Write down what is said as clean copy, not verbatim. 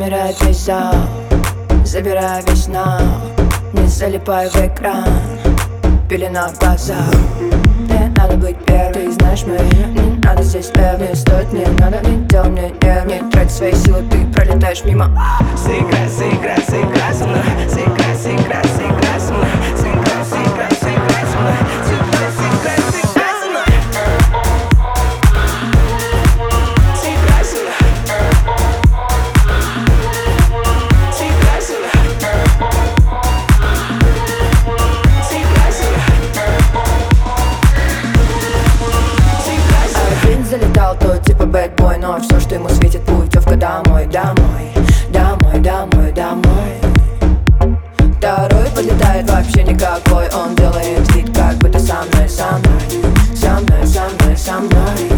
Замирает весь зал, забирая весь нам. Не залипай в экран, пелена в глазах. Мне надо быть первым, ты знаешь мое имя. Не надо здесь не стоит, не надо, не делай мне нерв. Не трать свои силы, ты пролетаешь мимо. Сыграй, сыграй, сыграй со мной. Сыграй, сыграй, сыграй со мной. Сыграй, сыграй, сыграй со мной. Сыграй, сыграй, сыграй со мной. Сыграй со мной. Сыграй со мной. Сыграй со мной. Фильм залетал, то типа бэтбой, но все, что ему светит, путевка домой, домой, домой, домой, домой. Второй подлетает вообще никакой, он делает вид, как будто со мной, со мной, со мной, со мной, со мной.